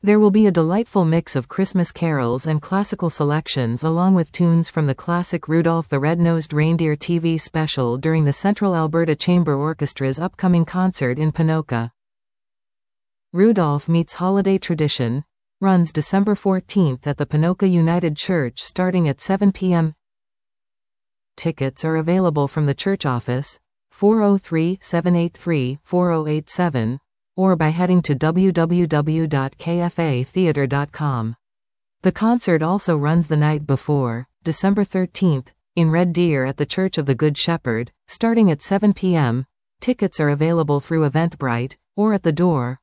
There will be a delightful mix of Christmas carols and classical selections along with tunes from the classic Rudolph the Red-Nosed Reindeer TV special during the Central Alberta Chamber Orchestra's upcoming concert in Ponoka. Rudolph Meets Holiday Tradition runs December 14th at the Ponoka United Church starting at 7 p.m. Tickets are available from the church office, 403-783-4087, or by heading to www.kfatheatre.com. The concert also runs the night before, December 13th, in Red Deer at the Church of the Good Shepherd, starting at 7 p.m. Tickets are available through Eventbrite, or at the door.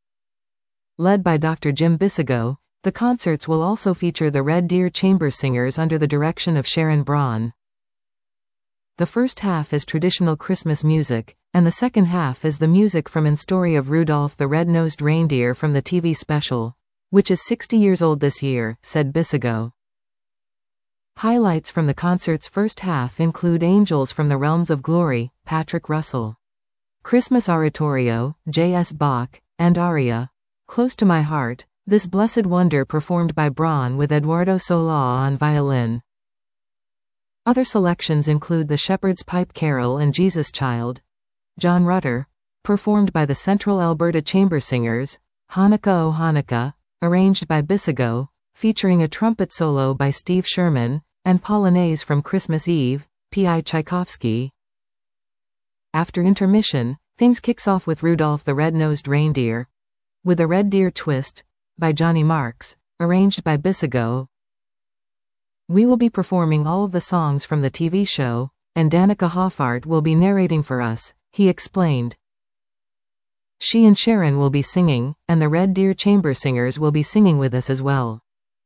Led by Dr. Jim Bisigo, the concerts will also feature the Red Deer Chamber Singers under the direction of Sharon Braun. The first half is traditional Christmas music, and the second half is the music from In Story of Rudolph the Red-Nosed Reindeer from the TV special, which is 60 years old this year, said Bisigo. Highlights from the concert's first half include Angels from the Realms of Glory, Patrick Russell. Christmas Oratorio, J.S. Bach, and aria, Close to My Heart, This Blessed Wonder performed by Braun with Eduardo Solá on violin. Other selections include The Shepherd's Pipe Carol and Jesus Child, John Rutter, performed by the Central Alberta Chamber Singers, Hanukkah O Hanukkah, arranged by Bisigo, featuring a trumpet solo by Steve Sherman, and Polonaise from Christmas Eve, P.I. Tchaikovsky. After intermission, things kicks off with Rudolph the Red-Nosed Reindeer, with a Red Deer Twist, by Johnny Marks, arranged by Bisigo. We will be performing all of the songs from the TV show, and Danica Hoffart will be narrating for us, he explained. She and Sharon will be singing, and the Red Deer Chamber Singers will be singing with us as well.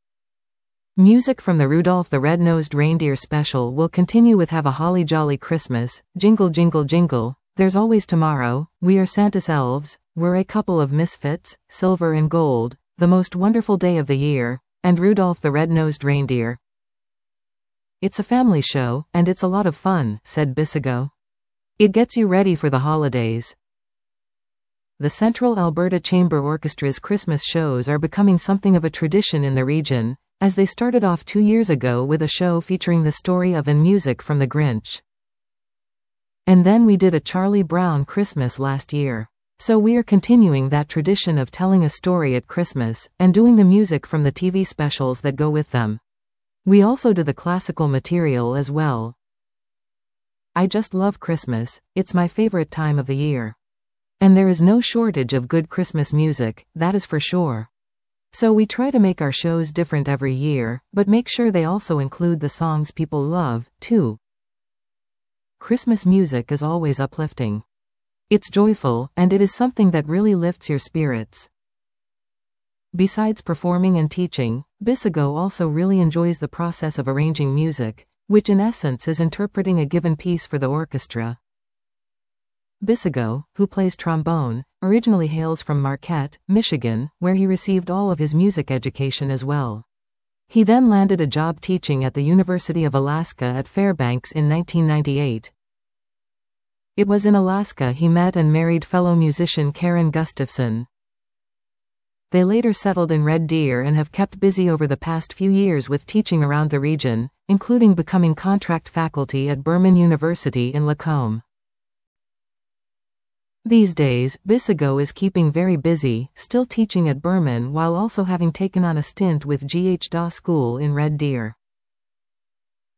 Music from the Rudolph the Red-Nosed Reindeer special will continue with Have a Holly Jolly Christmas, Jingle Jingle Jingle, There's Always Tomorrow, We Are Santa's Elves, We're a Couple of Misfits, Silver and Gold, The Most Wonderful Day of the Year, and Rudolph the Red-Nosed Reindeer. It's a family show, and it's a lot of fun, said Bisigo. It gets you ready for the holidays. The Central Alberta Chamber Orchestra's Christmas shows are becoming something of a tradition in the region, as they started off 2 years ago with a show featuring the story of and music from The Grinch. And then we did a Charlie Brown Christmas last year. So we are continuing that tradition of telling a story at Christmas, and doing the music from the TV specials that go with them. We also do the classical material as well. I just love Christmas, it's my favorite time of the year. And there is no shortage of good Christmas music, that is for sure. So we try to make our shows different every year, but make sure they also include the songs people love, too. Christmas music is always uplifting. It's joyful, and it is something that really lifts your spirits. Besides performing and teaching, Bisigo also really enjoys the process of arranging music, which in essence is interpreting a given piece for the orchestra. Bisigo, who plays trombone, originally hails from Marquette, Michigan, where he received all of his music education as well. He then landed a job teaching at the University of Alaska at Fairbanks in 1998. It was in Alaska he met and married fellow musician Karen Gustafson. They later settled in Red Deer and have kept busy over the past few years with teaching around the region, including becoming contract faculty at Burman University in Lacombe. These days, Bisigo is keeping very busy, still teaching at Burman while also having taken on a stint with G.H. Daw School in Red Deer.